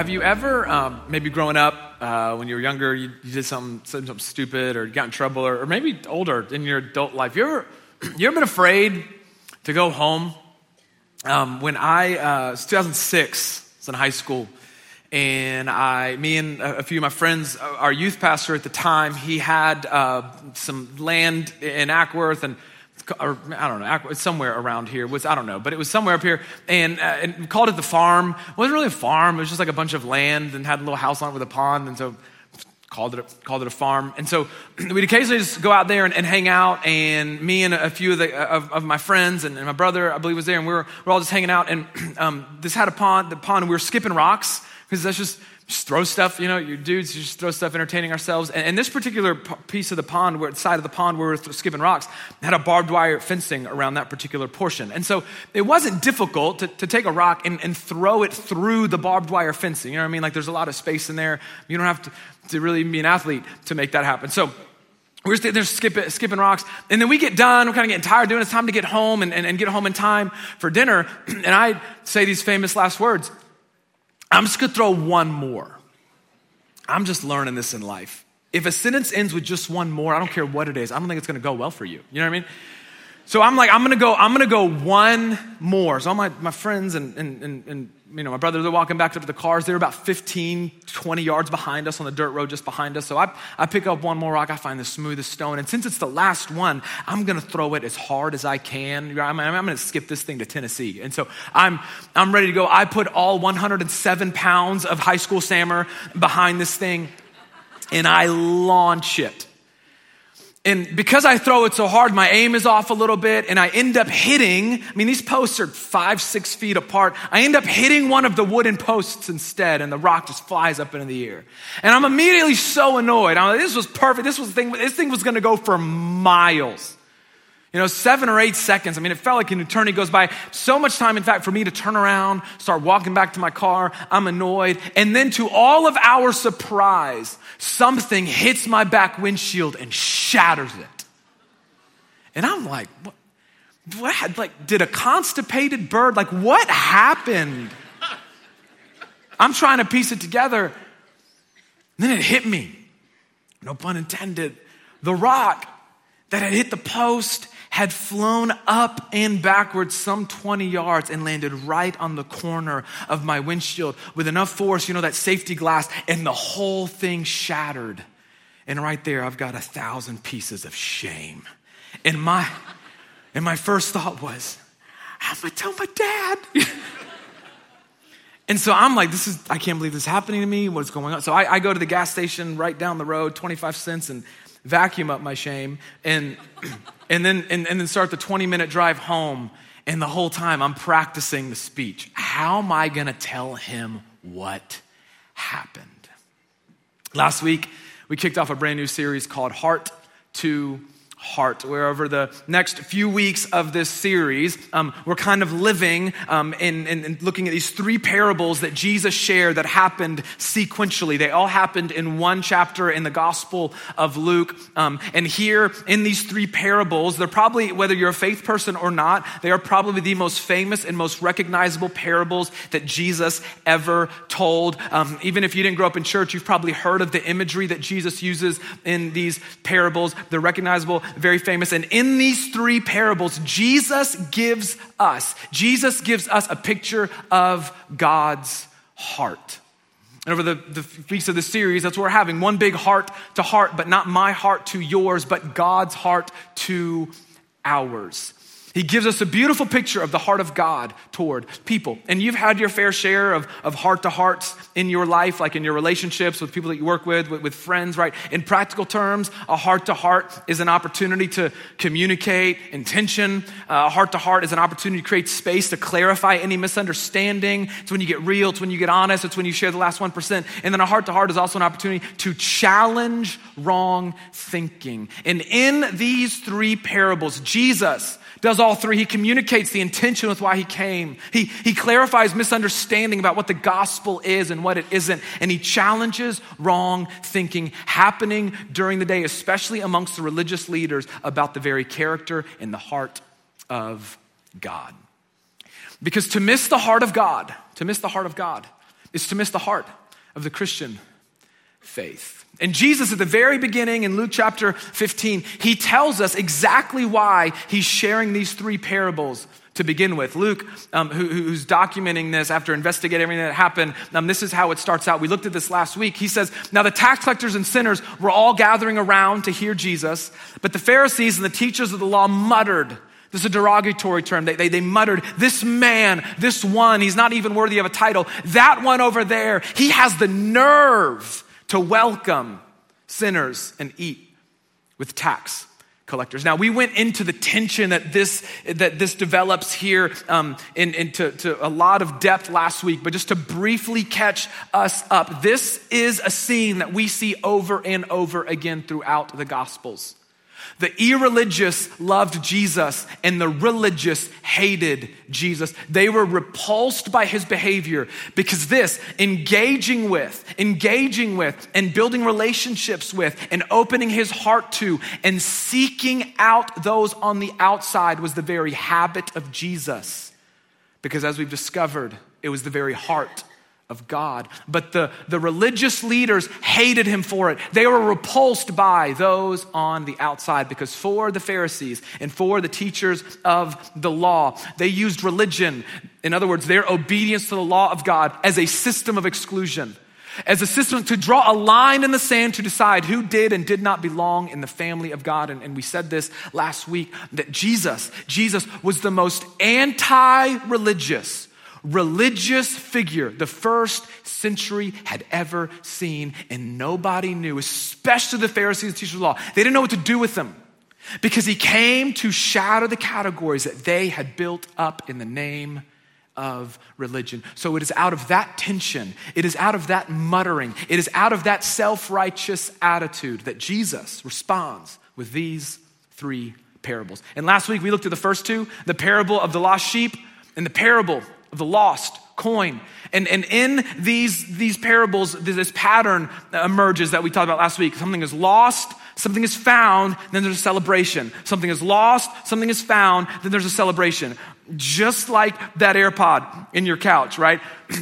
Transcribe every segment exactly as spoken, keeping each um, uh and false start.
have you ever, um, maybe growing up, uh, when you were younger, you, you did something, something stupid or you got in trouble, or, or maybe older in your adult life, you ever, you ever been afraid to go home? Um, when I, uh, it was two thousand six, I was in high school, and I, me and a few of my friends, our youth pastor at the time, he had uh, some land in Ackworth, and or I don't know, it's somewhere around here. Was I don't know, but it was somewhere up here, and, uh, and we called it the farm. It wasn't really a farm; it was just like a bunch of land, and had a little house on it with a pond, and so called it a, called it a farm. And so we'd occasionally just go out there and, and hang out. And me and a few of the of, of my friends and, and my brother, I believe, was there, and we were we were all just hanging out. And um, this had a pond, the pond, and we were skipping rocks because that's just. Just throw stuff, you know, you dudes, you just throw stuff, entertaining ourselves. And, and this particular p- piece of the pond, where side of the pond where we were th- skipping rocks, had a barbed wire fencing around that particular portion. And so it wasn't difficult to, to take a rock and, and throw it through the barbed wire fencing. You know what I mean? Like there's a lot of space in there. You don't have to, to really be an athlete to make that happen. So we're just there skipping, skipping rocks. And then we get done. We're kind of getting tired doing it. It's time to get home and, and, and get home in time for dinner. And I say these famous last words. I'm just going to throw one more. I'm just learning this in life. If a sentence ends with just one more, I don't care what it is. I don't think it's going to go well for you. You know what I mean? So I'm like, I'm going to go, I'm going to go one more. So all my, my friends and, and, and, and, you know, my brother, they're walking back up to the cars. They're about fifteen, twenty yards behind us on the dirt road just behind us. So I, I pick up one more rock. I find the smoothest stone. And since it's the last one, I'm going to throw it as hard as I can. I'm, I'm going to skip this thing to Tennessee. And so I'm, I'm ready to go. I put all one hundred seven pounds of high school Sammer behind this thing, and I launch it. And because I throw it so hard, my aim is off a little bit, and I end up hitting, I mean, these posts are five, six feet apart. I end up hitting one of the wooden posts instead, and the rock just flies up into the air. And I'm immediately so annoyed. I'm like, this was perfect. This was the thing, this thing was going to go for miles. You know, seven or eight seconds. I mean, it felt like an eternity goes by. So much time, in fact, for me to turn around, start walking back to my car. I'm annoyed. And then to all of our surprise, something hits my back windshield and shatters it. And I'm like, what? what? Like, did a constipated bird, like, what happened? I'm trying to piece it together. And then it hit me. No pun intended. The rock that had hit the post had flown up and backwards some twenty yards and landed right on the corner of my windshield with enough force, you know, that safety glass, and the whole thing shattered. And right there, I've got a thousand pieces of shame. And my, and my first thought was, I'm gonna tell my dad. And so I'm like, this is, I can't believe this is happening to me. What's going on? So I, I go to the gas station right down the road, twenty-five cents, and vacuum up my shame, and and then and, and then start the twenty minute drive home. And the whole time I'm practicing the speech. How am I gonna tell him what happened? Last week, we kicked off a brand new series called Heart to Heart, where over the next few weeks of this series, um, we're kind of living um, in, in, in looking at these three parables that Jesus shared that happened sequentially. They all happened in one chapter in the Gospel of Luke. Um, and here in these three parables, they're probably, whether you're a faith person or not, they are probably the most famous and most recognizable parables that Jesus ever told. Um, even if you didn't grow up in church, you've probably heard of the imagery that Jesus uses in these parables. They're recognizable, very famous. And in these three parables, Jesus gives us, Jesus gives us a picture of God's heart. And over the, the weeks of the series, that's what we're having. One big heart to heart, but not my heart to yours, but God's heart to ours. He gives us a beautiful picture of the heart of God toward people. And you've had your fair share of, of heart-to-hearts in your life, like in your relationships with people that you work with, with, with friends, right? In practical terms, a heart-to-heart is an opportunity to communicate intention. Uh, a heart-to-heart is an opportunity to create space to clarify any misunderstanding. It's when you get real. It's when you get honest. It's when you share the last one percent. And then a heart-to-heart is also an opportunity to challenge wrong thinking. And in these three parables, Jesus does all three. He communicates the intention with why he came. He, he clarifies misunderstanding about what the gospel is and what it isn't. And he challenges wrong thinking happening during the day, especially amongst the religious leaders, about the very character and the heart of God. Because to miss the heart of God, to miss the heart of God is to miss the heart of the Christian faith. And Jesus at the very beginning in Luke chapter fifteen, he tells us exactly why he's sharing these three parables to begin with. Luke, um, who, who's documenting this after investigating everything that happened, um, this is how it starts out. We looked at this last week. He says, now the tax collectors and sinners were all gathering around to hear Jesus, but the Pharisees and the teachers of the law muttered. This is a derogatory term. They, they, they muttered, this man, this one, he's not even worthy of a title. That one over there, he has the nerve to welcome sinners and eat with tax collectors. Now, we went into the tension that this that this develops here um, in, into to a lot of depth last week, but just to briefly catch us up, this is a scene that we see over and over again throughout the Gospels. The irreligious loved Jesus and the religious hated Jesus. They were repulsed by his behavior because this, engaging with, engaging with and building relationships with and opening his heart to and seeking out those on the outside was the very habit of Jesus. Because as we've discovered, it was the very heart of God. But the, the religious leaders hated him for it. They were repulsed by those on the outside because for the Pharisees and for the teachers of the law, they used religion, in other words, their obedience to the law of God, as a system of exclusion, as a system to draw a line in the sand to decide who did and did not belong in the family of God. And, and we said this last week, that Jesus, Jesus was the most anti-religious religious figure the first century had ever seen, and nobody knew, especially the Pharisees and teachers of the law. They didn't know what to do with him because he came to shatter the categories that they had built up in the name of religion. So it is out of that tension, it is out of that muttering, it is out of that self-righteous attitude that Jesus responds with these three parables. And last week we looked at the first two, the parable of the lost sheep and the parable of the lost coin. And, and in these, these parables, this pattern emerges that we talked about last week. Something is lost, something is found, then there's a celebration. Something is lost, something is found, then there's a celebration. Just like that AirPod in your couch, right?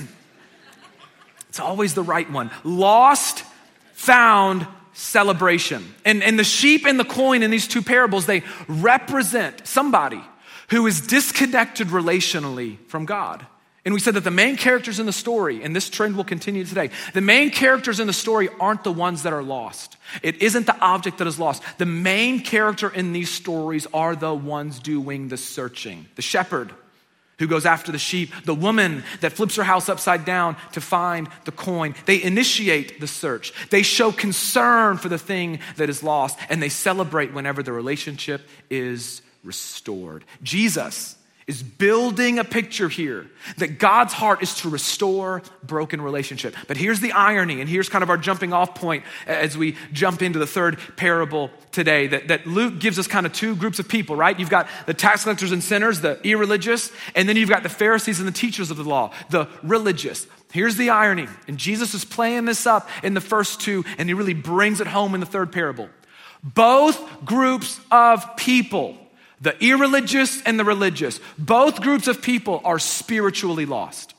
It's always the right one. Lost, found, celebration. And, and the sheep and the coin in these two parables, they represent somebody who is disconnected relationally from God. And we said that the main characters in the story, and this trend will continue today, the main characters in the story aren't the ones that are lost. It isn't the object that is lost. The main character in these stories are the ones doing the searching. The shepherd who goes after the sheep, the woman that flips her house upside down to find the coin. They initiate the search. They show concern for the thing that is lost, and they celebrate whenever the relationship is restored. Jesus is building a picture here that God's heart is to restore broken relationship. But here's the irony, and here's kind of our jumping off point as we jump into the third parable today, that, that Luke gives us kind of two groups of people, right? You've got the tax collectors and sinners, the irreligious, and then you've got the Pharisees and the teachers of the law, the religious. Here's the irony, and Jesus is playing this up in the first two, and he really brings it home in the third parable. Both groups of people, the irreligious and the religious, both groups of people are spiritually lost.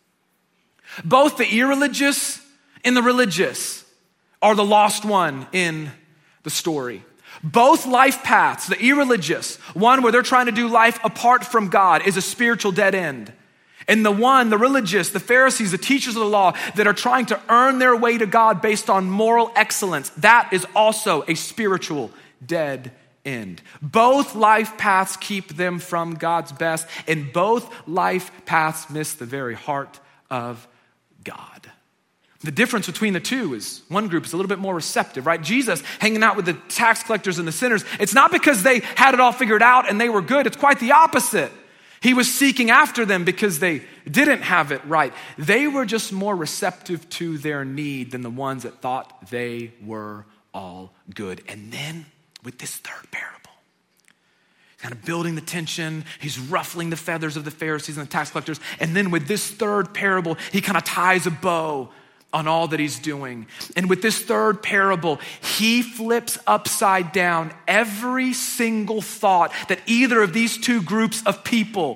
Both the irreligious and the religious are the lost one in the story. Both life paths, the irreligious, one where they're trying to do life apart from God, is a spiritual dead end. And the one, the religious, the Pharisees, the teachers of the law that are trying to earn their way to God based on moral excellence, that is also a spiritual dead end. End. Both life paths keep them from God's best, and both life paths miss the very heart of God. The difference between the two is one group is a little bit more receptive, right? Jesus hanging out with the tax collectors and the sinners. It's not because they had it all figured out and they were good. It's quite the opposite. He was seeking after them because they didn't have it right. They were just more receptive to their need than the ones that thought they were all good. And then with this third parable, kind of building the tension, he's ruffling the feathers of the Pharisees and the tax collectors. And then with this third parable, he kind of ties a bow on all that he's doing. And with this third parable, he flips upside down every single thought that either of these two groups of people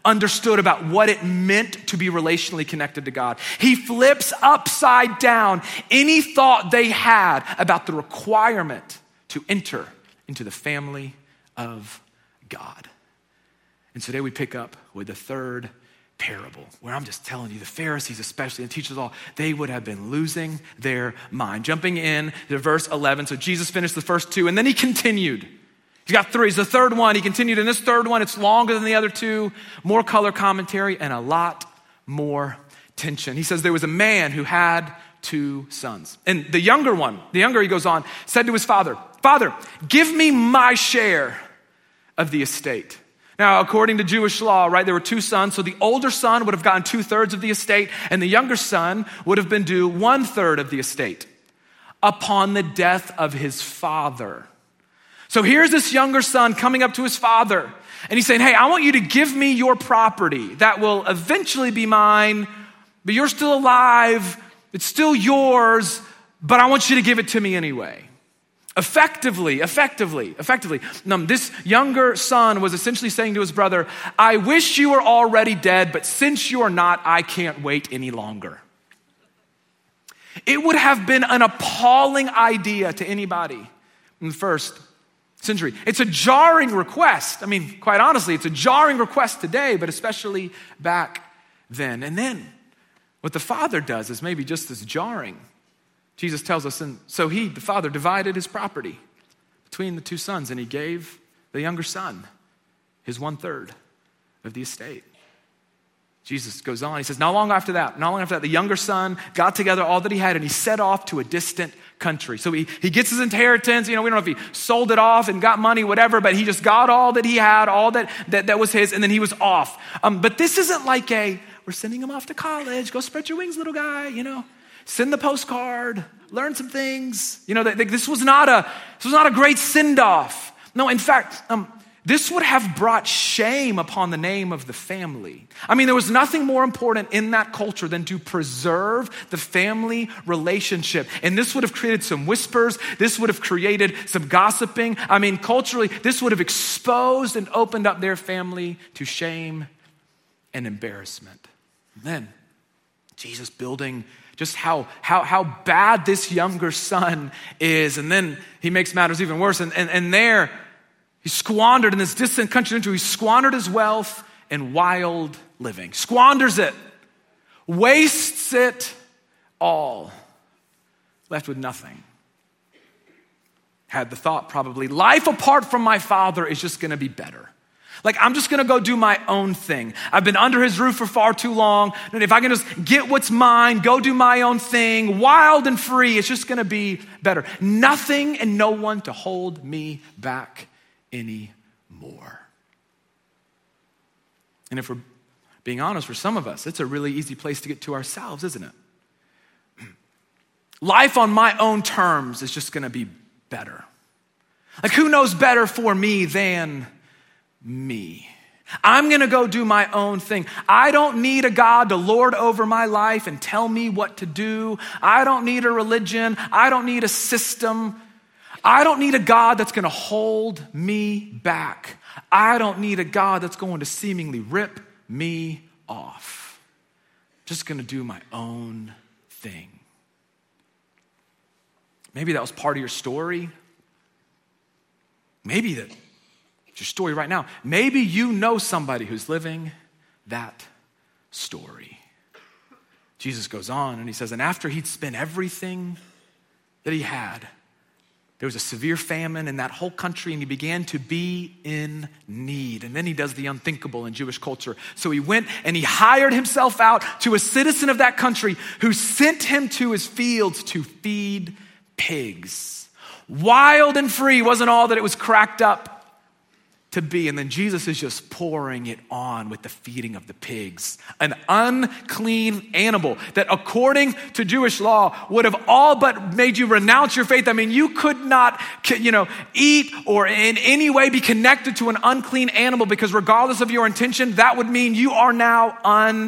understood about what it meant to be relationally connected to God. He flips upside down any thought they had about the requirement to enter into the family of God. And today we pick up with the third parable, where I'm just telling you, the Pharisees especially, and teachers all, they would have been losing their mind. Jumping in to verse eleven, so Jesus finished the first two, and then he continued. He's got three. It's the third one. He continued in this third one. It's longer than the other two, more color commentary, and a lot more tension. He says there was a man who had two sons. And the younger one, the younger, he goes on, said to his father, "Father, give me my share of the estate." Now, according to Jewish law, right, there were two sons. So the older son would have gotten two thirds of the estate, and the younger son would have been due one third of the estate upon the death of his father. So here's this younger son coming up to his father, and he's saying, "Hey, I want you to give me your property. That will eventually be mine, but you're still alive. It's still yours, but I want you to give it to me anyway." Effectively, effectively, effectively. Um, this younger son was essentially saying to his brother, "I wish you were already dead, but since you are not, I can't wait any longer." It would have been an appalling idea to anybody in the first century. It's a jarring request. I mean, quite honestly, it's a jarring request today, but especially back then. And then what the father does is maybe just as jarring. Jesus tells us, and so he, the father, divided his property between the two sons, and he gave the younger son his one third of the estate. Jesus goes on, he says, not long after that, not long after that, the younger son got together all that he had, and he set off to a distant country. So he, he gets his inheritance. You know, we don't know if he sold it off and got money, whatever, but he just got all that he had, all that that, that was his, and then he was off. Um, but this isn't like a, we're sending him off to college, go spread your wings, little guy, you know. Send the postcard, learn some things. You know, this was not a this was not a great send-off. No, in fact, um, this would have brought shame upon the name of the family. I mean, there was nothing more important in that culture than to preserve the family relationship. And this would have created some whispers. This would have created some gossiping. I mean, culturally, this would have exposed and opened up their family to shame and embarrassment. And then Jesus building just how, how, how bad this younger son is. And then he makes matters even worse. And, and, and there, he squandered in this distant country, he squandered his wealth in wild living. Squanders it. Wastes it all. Left with nothing. Had the thought probably, life apart from my father is just going to be better. Like, I'm just gonna go do my own thing. I've been under his roof for far too long. And if I can just get what's mine, go do my own thing, wild and free, it's just gonna be better. Nothing and no one to hold me back anymore. And if we're being honest, for some of us, it's a really easy place to get to ourselves, isn't it? Life on my own terms is just gonna be better. Like, who knows better for me than me? I'm gonna go do my own thing. I don't need a God to lord over my life and tell me what to do. I don't need a religion. I don't need a system. I don't need a God that's gonna hold me back. I don't need a God that's going to seemingly rip me off. I'm just gonna do my own thing. Maybe that was part of your story. Maybe that it's your story right now. Maybe you know somebody who's living that story. Jesus goes on and he says, and after he'd spent everything that he had, there was a severe famine in that whole country and he began to be in need. And then he does the unthinkable in Jewish culture. So he went and he hired himself out to a citizen of that country who sent him to his fields to feed pigs. Wild and free wasn't all that it was cracked up to be. And then Jesus is just pouring it on with the feeding of the pigs. An unclean animal that according to Jewish law would have all but made you renounce your faith. I mean, you could not, you know, eat or in any way be connected to an unclean animal because regardless of your intention, that would mean you are now unclean.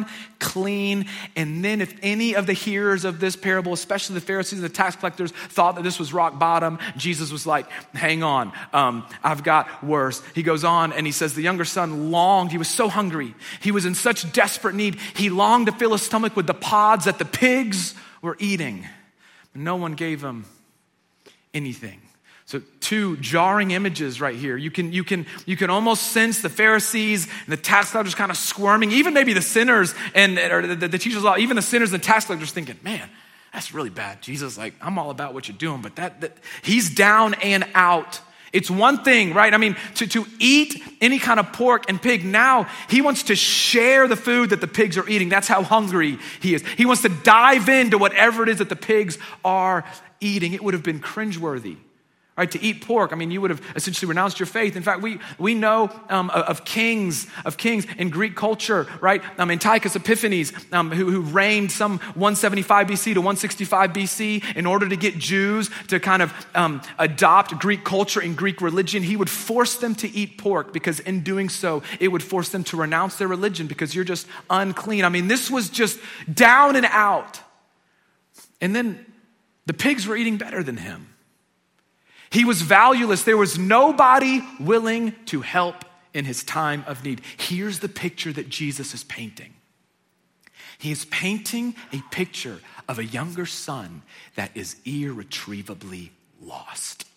clean. And then if any of the hearers of this parable, especially the Pharisees and the tax collectors, thought that this was rock bottom, Jesus was like, hang on, um, I've got worse. He goes on and he says the younger son longed. He was so hungry. He was in such desperate need. He longed to fill his stomach with the pods that the pigs were eating. But no one gave him anything. So two jarring images right here. You can, you can, you can almost sense the Pharisees and the tax collectors kind of squirming, even maybe the sinners and or the, the, the teachers of law, even the sinners and the tax collectors thinking, man, that's really bad. Jesus, like, I'm all about what you're doing, but that, that he's down and out. It's one thing, right? I mean, to, to eat any kind of pork and pig, now he wants to share the food that the pigs are eating. That's how hungry he is. He wants to dive into whatever it is that the pigs are eating. It would have been cringeworthy. Right, to eat pork, I mean, you would have essentially renounced your faith. In fact, we we know um, of kings, of kings in Greek culture, right? Um, Antiochus Epiphanes, um, who, who reigned some one seventy-five B C to one sixty-five B C, in order to get Jews to kind of um, adopt Greek culture and Greek religion, he would force them to eat pork because in doing so, it would force them to renounce their religion because you're just unclean. I mean, this was just down and out. And then the pigs were eating better than him. He was valueless. There was nobody willing to help in his time of need. Here's the picture that Jesus is painting. He is painting a picture of a younger son that is irretrievably lost.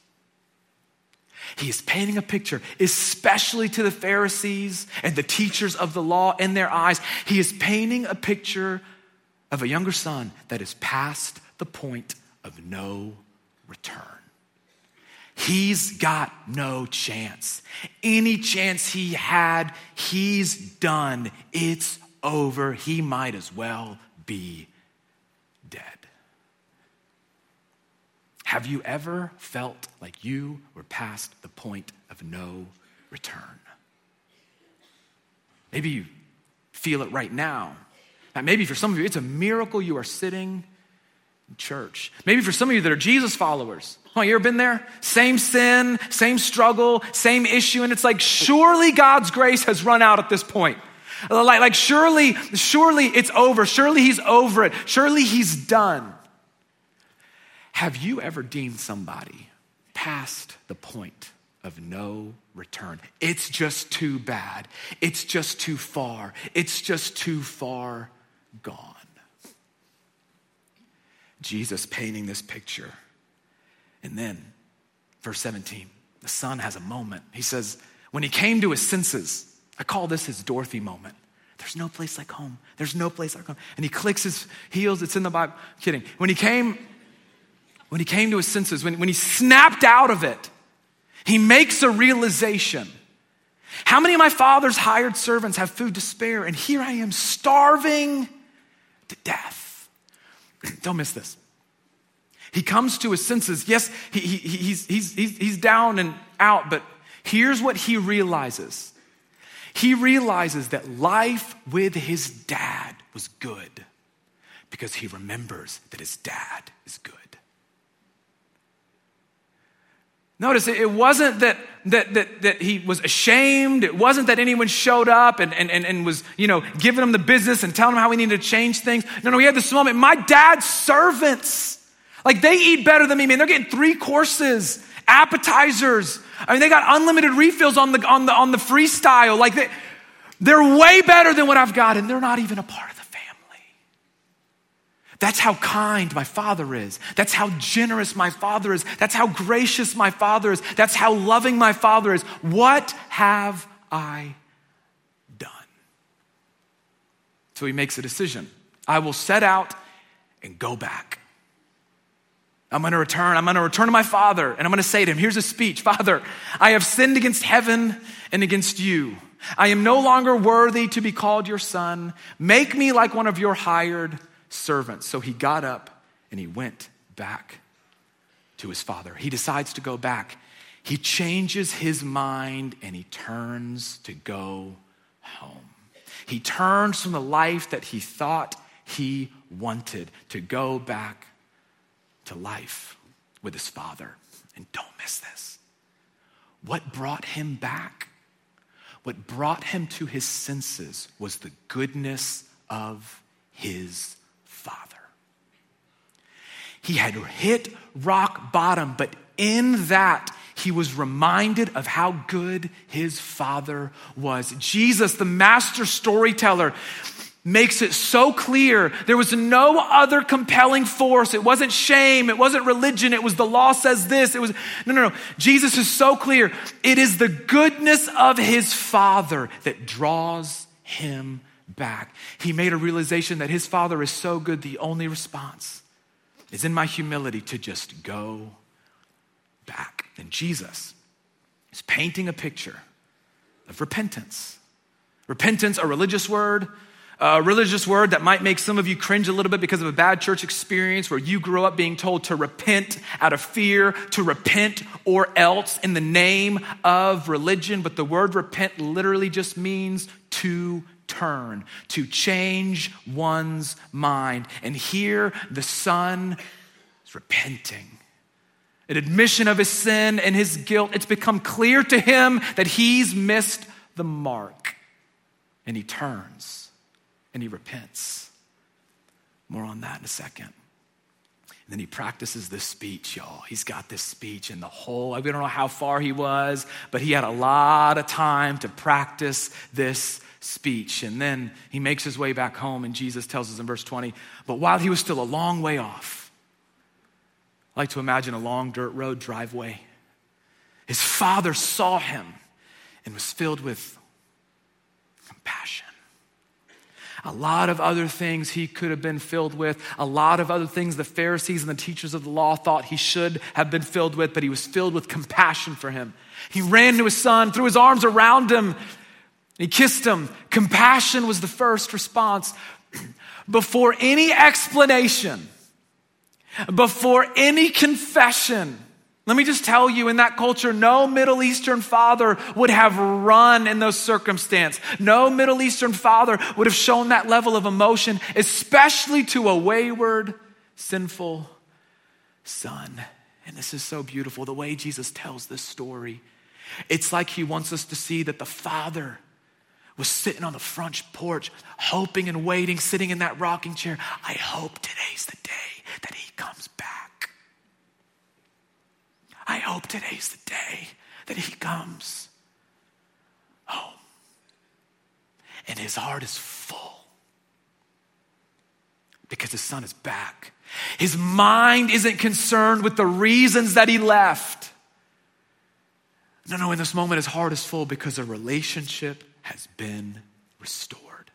He is painting a picture, especially to the Pharisees and the teachers of the law in their eyes. He is painting a picture of a younger son that is past the point of no return. He's got no chance. Any chance he had, he's done. It's over. He might as well be dead. Have you ever felt like you were past the point of no return? Maybe you feel it right now. Now, maybe for some of you, it's a miracle you are sitting in church. Maybe for some of you that are Jesus followers, oh, you ever been there? Same sin, same struggle, same issue, and it's like, surely God's grace has run out at this point. Like, like surely, surely it's over. Surely he's over it. Surely he's done. Have you ever deemed somebody past the point of no return? It's just too bad. It's just too far. It's just too far gone. Jesus painting this picture. And then, verse seventeen, the son has a moment. He says, when he came to his senses, I call this his Dorothy moment. There's no place like home. There's no place like home. And he clicks his heels. It's in the Bible. I'm kidding. When he came, when he came to his senses, when, when he snapped out of it, he makes a realization. How many of my father's hired servants have food to spare? And here I am starving to death. Don't miss this. He comes to his senses. Yes, he, he, he's, he's, he's, he's down and out, but here's what he realizes. He realizes that life with his dad was good because he remembers that his dad is good. Notice it wasn't that, that, that, that he was ashamed. It wasn't that anyone showed up and, and, and, and was, you know, giving him the business and telling him how we needed to change things. No, no, he had this moment. My dad's servants, like they eat better than me, man. They're getting three courses, appetizers. I mean, they got unlimited refills on the, on the, on the freestyle. Like they, they're way better than what I've got, and they're not even a part of the family. That's how kind my father is. That's how generous my father is. That's how gracious my father is. That's how loving my father is. What have I done? So he makes a decision. I will set out and go back. I'm going to return. I'm going to return to my father, and I'm going to say to him, here's a speech. Father, I have sinned against heaven and against you. I am no longer worthy to be called your son. Make me like one of your hired servants. So he got up and he went back to his father. He decides to go back. He changes his mind and he turns to go home. He turns from the life that he thought he wanted to go back to life with his father. And don't miss this. What brought him back, what brought him to his senses was the goodness of his Father. He had hit rock bottom, but in that, he was reminded of how good his Father was. Jesus, the master storyteller, makes it so clear there was no other compelling force. It wasn't shame. It wasn't religion. It was the law says this. It was, no, no, no. Jesus is so clear. It is the goodness of his Father that draws him back. He made a realization that his Father is so good, the only response is in my humility to just go back. And Jesus is painting a picture of repentance. Repentance, a religious word, a religious word that might make some of you cringe a little bit because of a bad church experience where you grew up being told to repent out of fear, to repent or else in the name of religion. But the word repent literally just means to turn, to change one's mind. And here the Son is repenting. An admission of his sin and his guilt. It's become clear to him that he's missed the mark. And he turns and he repents. More on that in a second. And then he practices this speech, y'all. He's got this speech in the whole, we don't know how far he was, but he had a lot of time to practice this speech. And then he makes his way back home, and Jesus tells us in verse twenty, but while he was still a long way off, I like to imagine a long dirt road driveway, his Father saw him and was filled with compassion. A lot of other things he could have been filled with, a lot of other things the Pharisees and the teachers of the law thought he should have been filled with, but he was filled with compassion for him. He ran to his son, threw his arms around him, he kissed him. Compassion was the first response. Before any explanation, before any confession, let me just tell you, in that culture, no Middle Eastern father would have run in those circumstances. No Middle Eastern father would have shown that level of emotion, especially to a wayward, sinful son. And this is so beautiful, the way Jesus tells this story. It's like he wants us to see that the Father was sitting on the front porch, hoping and waiting, sitting in that rocking chair. I hope today's the day that he comes back. I hope today's the day that he comes home. And his heart is full because his son is back. His mind isn't concerned with the reasons that he left. No, no, in this moment, his heart is full because a relationship has been restored.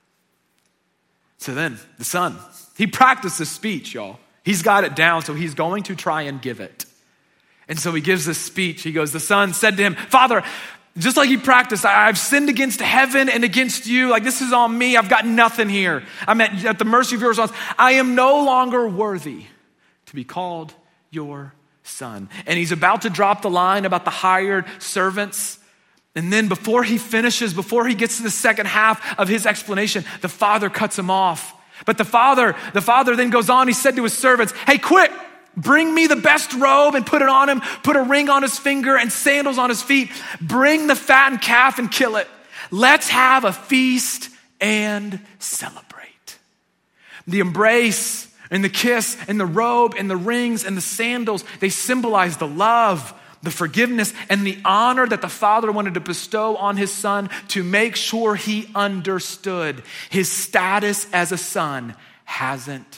So then, the son, he practiced this speech, y'all. He's got it down, so he's going to try and give it. And so he gives this speech. He goes, the son said to him, Father, just like he practiced, I've sinned against heaven and against you. Like, this is on me. I've got nothing here. I'm at, at the mercy of your response. I am no longer worthy to be called your son. And he's about to drop the line about the hired servants. And then before he finishes, before he gets to the second half of his explanation, the father cuts him off. But the father, the father then goes on. He said to his servants, hey, quick, bring me the best robe and put it on him. Put a ring on his finger and sandals on his feet. Bring the fattened calf and kill it. Let's have a feast and celebrate. The embrace and the kiss and the robe and the rings and the sandals, they symbolize the love, the forgiveness, and the honor that the father wanted to bestow on his son to make sure he understood his status as a son hasn't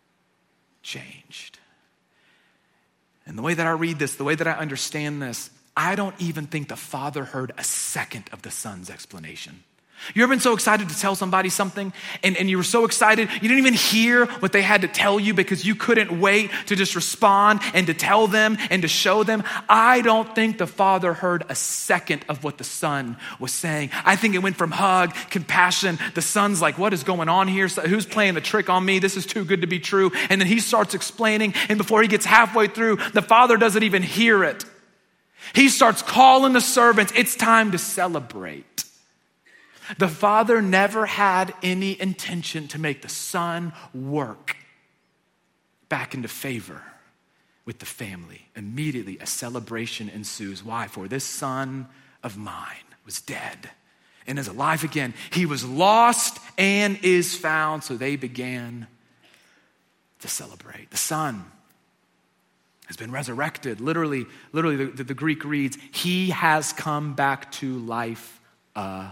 changed. And the way that I read this, the way that I understand this, I don't even think the father heard a second of the son's explanation. You ever been so excited to tell somebody something and, and you were so excited, you didn't even hear what they had to tell you because you couldn't wait to just respond and to tell them and to show them? I don't think the father heard a second of what the son was saying. I think it went from hug, compassion. The son's like, what is going on here? So who's playing the trick on me? This is too good to be true. And then he starts explaining, and before he gets halfway through, the father doesn't even hear it. He starts calling the servants. It's time to celebrate. The father never had any intention to make the son work back into favor with the family. Immediately, a celebration ensues. Why? For this son of mine was dead and is alive again. He was lost and is found. So they began to celebrate. The Son has been resurrected. Literally, literally the, the Greek reads, he has come back to life again.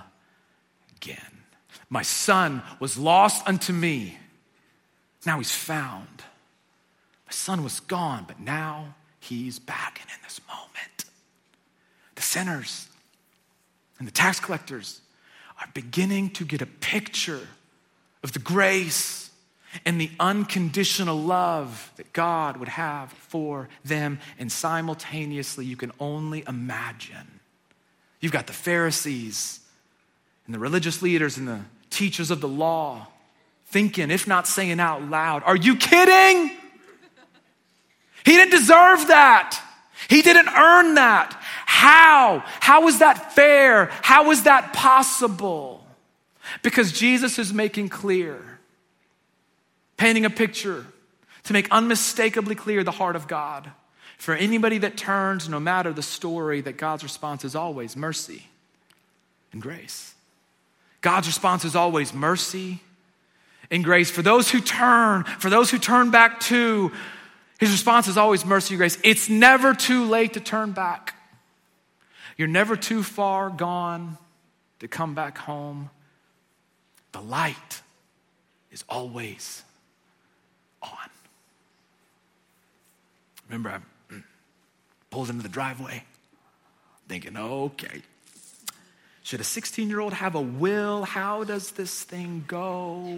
My son was lost unto me. Now he's found. My son was gone, but now he's back. And in this moment, the sinners and the tax collectors are beginning to get a picture of the grace and the unconditional love that God would have for them. And simultaneously, you can only imagine. You've got the Pharisees and the religious leaders and the teachers of the law thinking, if not saying out loud, are you kidding? He didn't deserve that. He didn't earn that. How? How is that fair? How is that possible? Because Jesus is making clear, painting a picture to make unmistakably clear the heart of God. For anybody that turns, no matter the story, that God's response is always mercy and grace. God's response is always mercy and grace. For those who turn, for those who turn back to, his response is always mercy and grace. It's never too late to turn back. You're never too far gone to come back home. The light is always on. Remember, I pulled into the driveway thinking, okay, should a sixteen-year-old have a will? How does this thing go?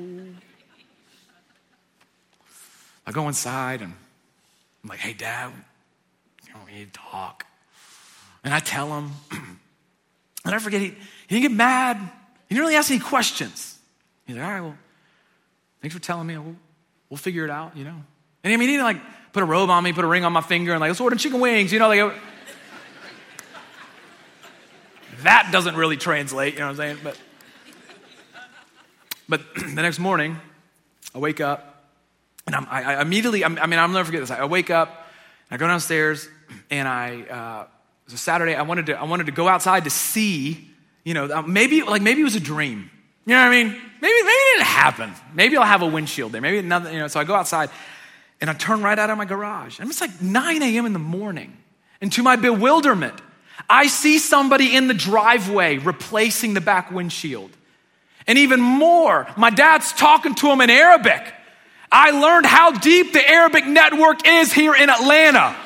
I go inside and I'm like, hey, Dad, you know, we need to talk. And I tell him, and I forget, he, he didn't get mad. He didn't really ask any questions. He's like, all right, well, thanks for telling me. We'll, we'll figure it out, you know. And I mean, he didn't like put a robe on me, put a ring on my finger, and like, let's order chicken wings, you know, like, that doesn't really translate, you know what I'm saying? But, but the next morning, I wake up, and I'm, I, I immediately, I'm, I mean, I'll never forget this. I wake up, I go downstairs, and I, uh, it was a Saturday, I wanted to, I wanted to go outside to see, you know, maybe, like maybe it was a dream. You know what I mean? Maybe, maybe it didn't happen. Maybe I'll have a windshield there. Maybe nothing, you know, so I go outside, and I turn right out of my garage. And it's like nine a.m. in the morning, and to my bewilderment, I see somebody in the driveway replacing the back windshield. And even more, my dad's talking to him in Arabic. I learned how deep the Arabic network is here in Atlanta.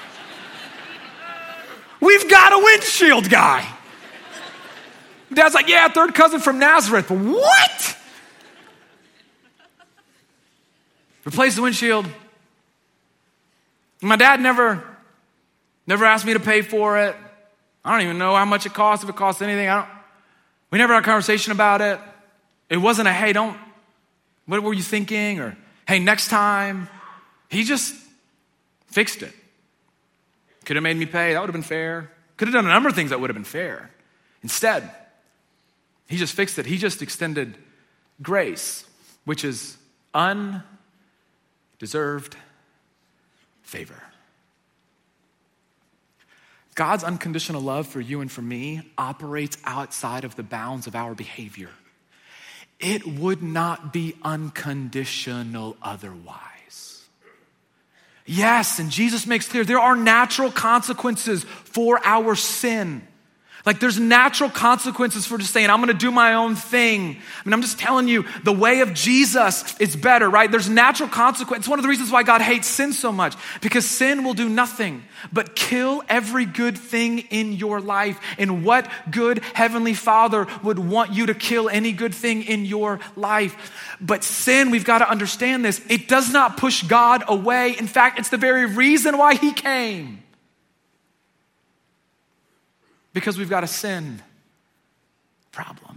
We've got a windshield guy. Dad's like, yeah, third cousin from Nazareth. What? Replace the windshield. My dad never, never asked me to pay for it. I don't even know how much it costs, if it costs anything. I don't. We never had a conversation about it. It wasn't a, hey, don't, what were you thinking? Or, hey, next time. He just fixed it. Could have made me pay. That would have been fair. Could have done a number of things that would have been fair. Instead, he just fixed it. He just extended grace, which is undeserved favor. God's unconditional love for you and for me operates outside of the bounds of our behavior. It would not be unconditional otherwise. Yes, and Jesus makes clear there are natural consequences for our sin. Like there's natural consequences for just saying, I'm gonna do my own thing. I mean, I'm just telling you, the way of Jesus is better, right? There's natural consequences. It's one of the reasons why God hates sin so much, because sin will do nothing but kill every good thing in your life. And what good Heavenly Father would want you to kill any good thing in your life? But sin, we've got to understand this, it does not push God away. In fact, it's the very reason why He came. Because we've got a sin problem.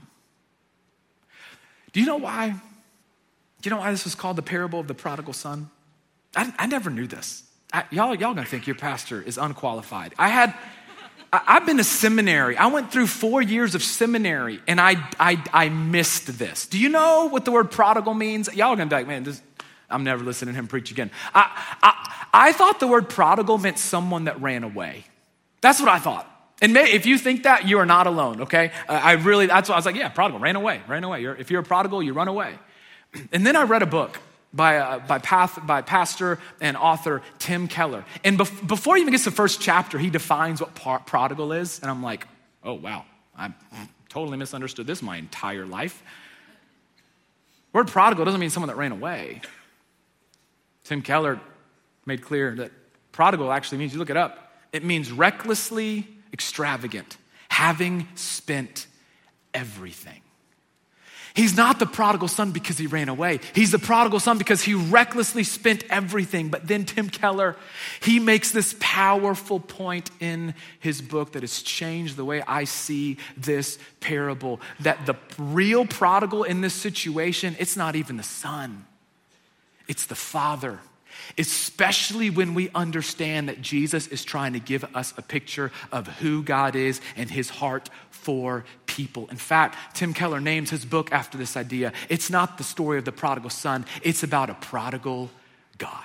Do you know why? Do you know why this was called the parable of the prodigal son? I, I never knew this. I, y'all, y'all gonna think your pastor is unqualified. I had, I, I've been to seminary. I went through four years of seminary, and I, I, I missed this. Do you know what the word prodigal means? Y'all are gonna be like, man, this, I'm never listening to him preach again. I, I, I thought the word prodigal meant someone that ran away. That's what I thought. And may, if you think that, you are not alone, okay? Uh, I really, that's why I was like, yeah, prodigal, ran away, ran away. You're, if you're a prodigal, you run away. And then I read a book by uh, by, path, by pastor and author Tim Keller. And bef- before he even gets to the first chapter, he defines what par- prodigal is. And I'm like, oh, wow, I totally misunderstood this my entire life. Word prodigal doesn't mean someone that ran away. Tim Keller made clear that prodigal actually means, you look it up, it means recklessly extravagant, having spent everything. He's not the prodigal son because he ran away. He's the prodigal son because he recklessly spent everything. But then Tim Keller, he makes this powerful point in his book that has changed the way I see this parable, that the real prodigal in this situation, it's not even the son, it's the father. Especially when we understand that Jesus is trying to give us a picture of who God is and his heart for people. In fact, Tim Keller names his book after this idea. It's not the story of the prodigal son, it's about a prodigal God.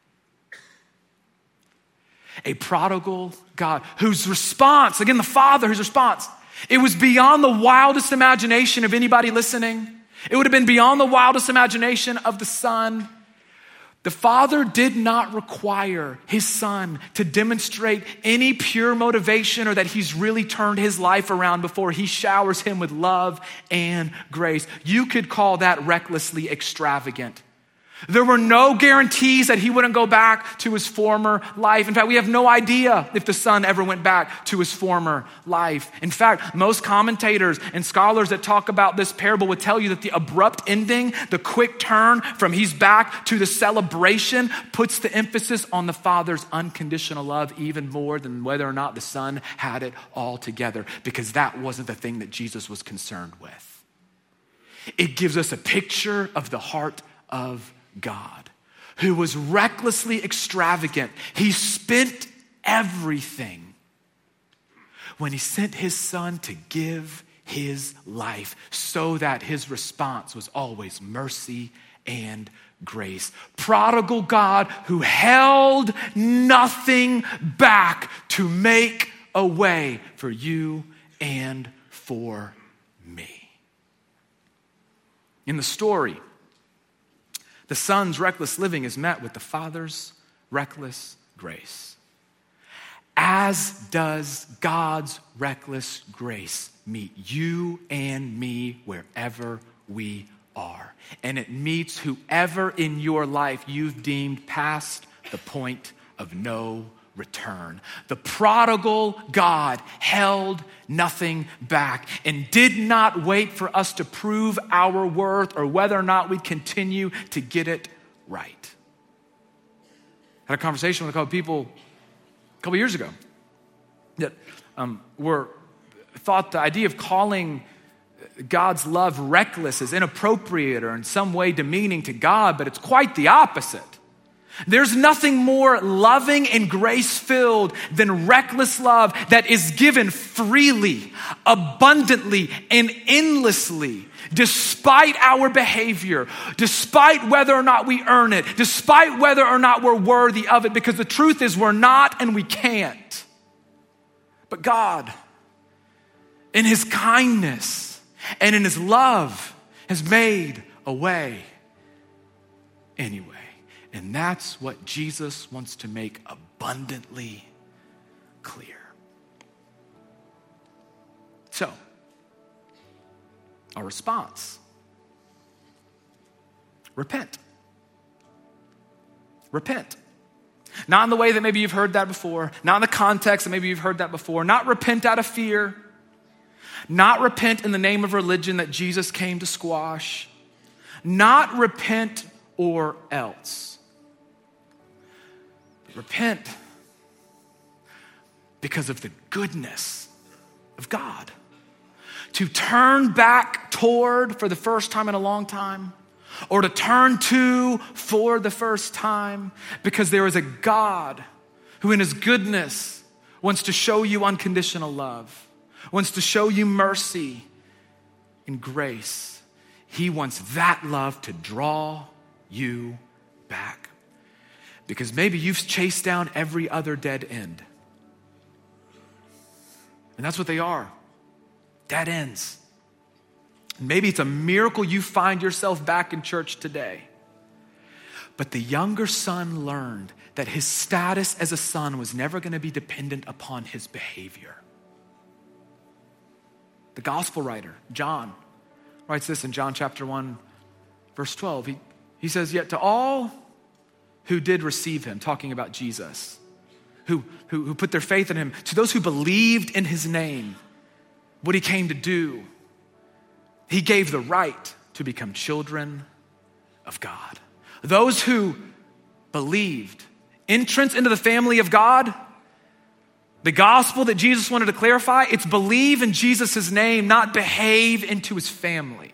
A prodigal God whose response, again, the father, whose response, it was beyond the wildest imagination of anybody listening. It would have been beyond the wildest imagination of the son. The father did not require his son to demonstrate any pure motivation or that he's really turned his life around before he showers him with love and grace. You could call that recklessly extravagant. There were no guarantees that he wouldn't go back to his former life. In fact, we have no idea if the son ever went back to his former life. In fact, most commentators and scholars that talk about this parable would tell you that the abrupt ending, the quick turn from he's back to the celebration, puts the emphasis on the father's unconditional love even more than whether or not the son had it all together, because that wasn't the thing that Jesus was concerned with. It gives us a picture of the heart of God, who was recklessly extravagant. He spent everything when he sent his son to give his life so that his response was always mercy and grace. Prodigal God who held nothing back to make a way for you and for me. In the story, the son's reckless living is met with the father's reckless grace. As does God's reckless grace meet you and me wherever we are. And it meets whoever in your life you've deemed past the point of no return. The prodigal God held nothing back and did not wait for us to prove our worth or whether or not we continue to get it right. I had a conversation with a couple people a couple years ago that um, were thought the idea of calling God's love reckless is inappropriate or in some way demeaning to God, but it's quite the opposite. There's nothing more loving and grace-filled than reckless love that is given freely, abundantly, and endlessly, despite our behavior, despite whether or not we earn it, despite whether or not we're worthy of it, because the truth is we're not and we can't. But God, in his kindness and in his love, has made a way anyway. And that's what Jesus wants to make abundantly clear. So, our response: repent. Repent. Not in the way that maybe you've heard that before, not in the context that maybe you've heard that before, not repent out of fear, not repent in the name of religion that Jesus came to squash, not repent or else. Repent because of the goodness of God. To turn back toward for the first time in a long time, or to turn to for the first time, because there is a God who in his goodness wants to show you unconditional love, wants to show you mercy and grace. He wants that love to draw you back. Because maybe you've chased down every other dead end. And that's what they are. Dead ends. Maybe it's a miracle you find yourself back in church today. But the younger son learned that his status as a son was never going to be dependent upon his behavior. The gospel writer, John, writes this in John chapter one, verse twelve. He, he says, yet to all who did receive him, talking about Jesus, who, who, who put their faith in him, to those who believed in his name, what he came to do, he gave the right to become children of God. Those who believed, entrance into the family of God, the gospel that Jesus wanted to clarify, it's believe in Jesus' name, not behave into his family.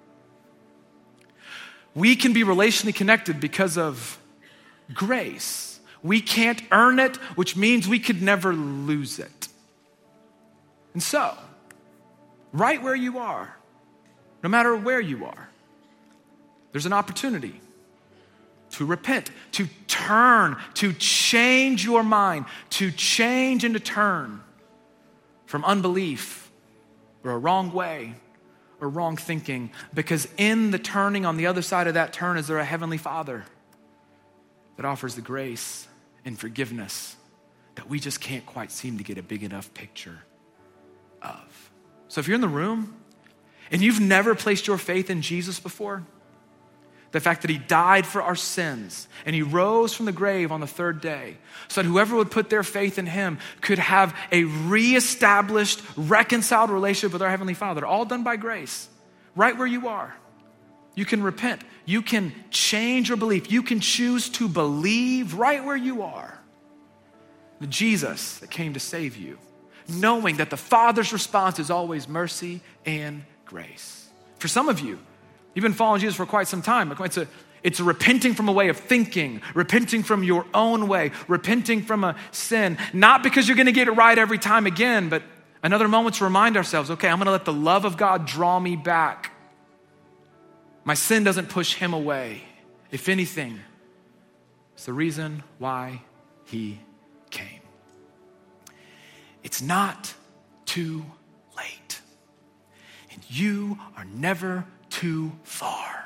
We can be relationally connected because of grace. We can't earn it, which means we could never lose it. And so, right where you are, no matter where you are, there's an opportunity to repent, to turn, to change your mind, to change and to turn from unbelief or a wrong way or wrong thinking. Because in the turning, on the other side of that turn, is there a heavenly Father that offers the grace and forgiveness that we just can't quite seem to get a big enough picture of. So if you're in the room and you've never placed your faith in Jesus before, the fact that he died for our sins and he rose from the grave on the third day so that whoever would put their faith in him could have a reestablished, reconciled relationship with our Heavenly Father, all done by grace, right where you are. You can repent. You can change your belief. You can choose to believe right where you are. The Jesus that came to save you, knowing that the Father's response is always mercy and grace. For some of you, you've been following Jesus for quite some time. It's a, it's a repenting from a way of thinking, repenting from your own way, repenting from a sin, not because you're going to get it right every time again, but another moment to remind ourselves, okay, I'm going to let the love of God draw me back. My sin doesn't push him away. If anything, it's the reason why he came. It's not too late. And you are never too far.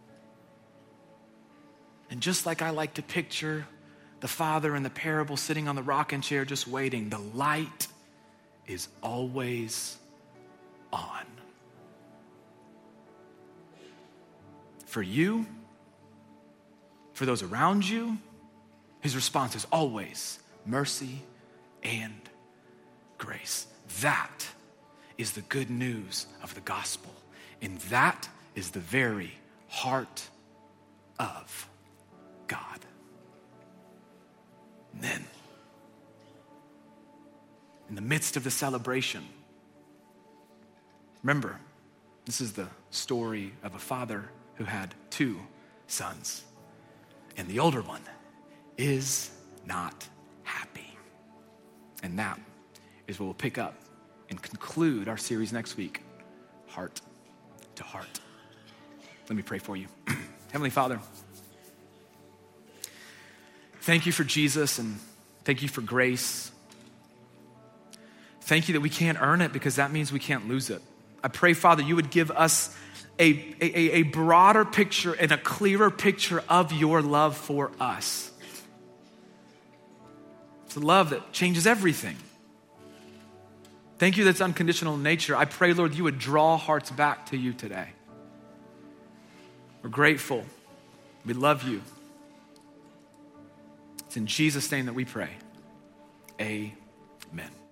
And just like I like to picture the father in the parable sitting on the rocking chair just waiting, the light is always on. For you, for those around you, his response is always mercy and grace. That is the good news of the gospel. And that is the very heart of God. And then, in the midst of the celebration, remember, this is the story of a father who had two sons. And the older one is not happy. And that is what we'll pick up and conclude our series next week, Heart to Heart. Let me pray for you. Heavenly Father, thank you for Jesus and thank you for grace. Thank you that we can't earn it because that means we can't lose it. I pray, Father, you would give us a, a, a broader picture and a clearer picture of your love for us. It's a love that changes everything. Thank you that's unconditional in nature. I pray, Lord, you would draw hearts back to you today. We're grateful. We love you. It's in Jesus' name that we pray. Amen.